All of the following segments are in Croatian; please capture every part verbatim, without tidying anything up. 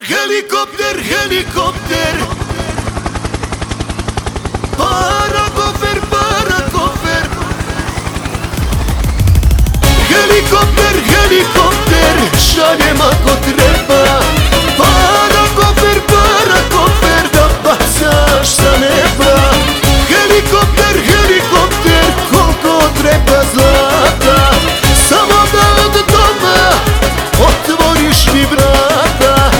Helikopter, helikopter, para kofer, para kofer. Helikopter, helikopter, šaljem ako treba. Para kofer, para kofer, da bacaš sa neba. Helikopter, helikopter, koliko treba zlata, samo da od doma otvoriš mi vrata.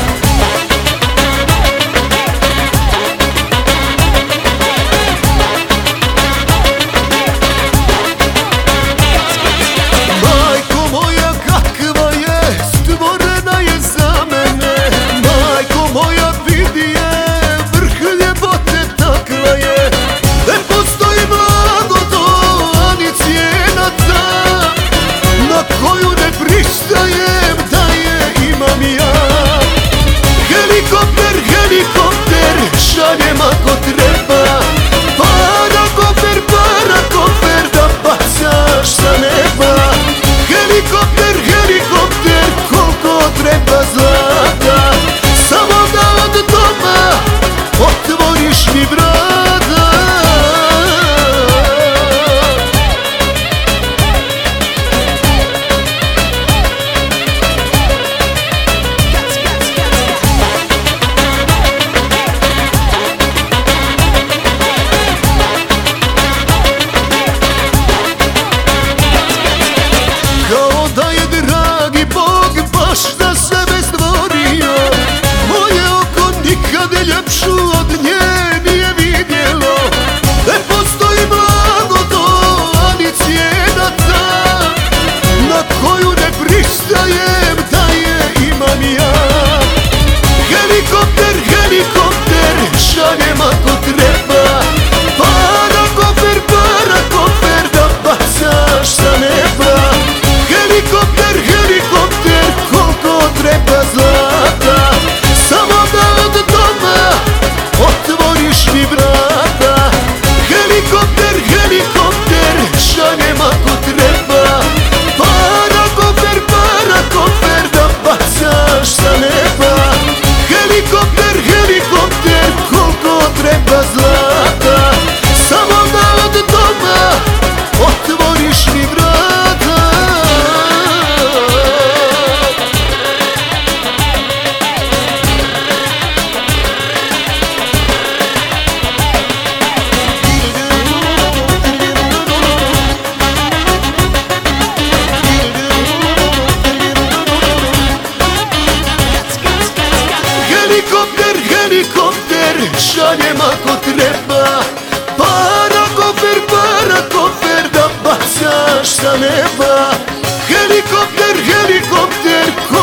Majko moja kakva je, stvorena je za mene. Majko moja vidi je, vrh ljepote takva je. Ne postoji mlado to, ani cijena ta, na koju ne pristajem da je imam ja. Helikopter, helikopter, šaljem ako treba. Para kofer, para kofer, da bacaš sa neba. Helikopter, helikopter, koliko treba zlata, samo da od doma otvoriš mi vrata. Kao da je dragi Bog baš za sebe stvorio, moje oko nikad ljepšu od nje nije vidjelo. Ne postoji blagoto, ani cijena ta, na koju ne pristajem da je imam ja. Helikopter, helikopter, šaljem ako treba. Para kofer, para kofer, da bacaš sa neba. Helikopter, helikopter, koliko treba zlata, samo da od doma otvoriš mi vrata. Helikopter, helikopter, šaljem ako treba. Para kofer, para kofer, da bacaš sa neba. Helikopter, helikopter, koliko treba zlata, samo da od doma otvoriš mi vrata. Helikopter, helikopter, šaljem ako treba. Para kofer, para kofer, da bacaš sa neba. Helikopter, helikopter,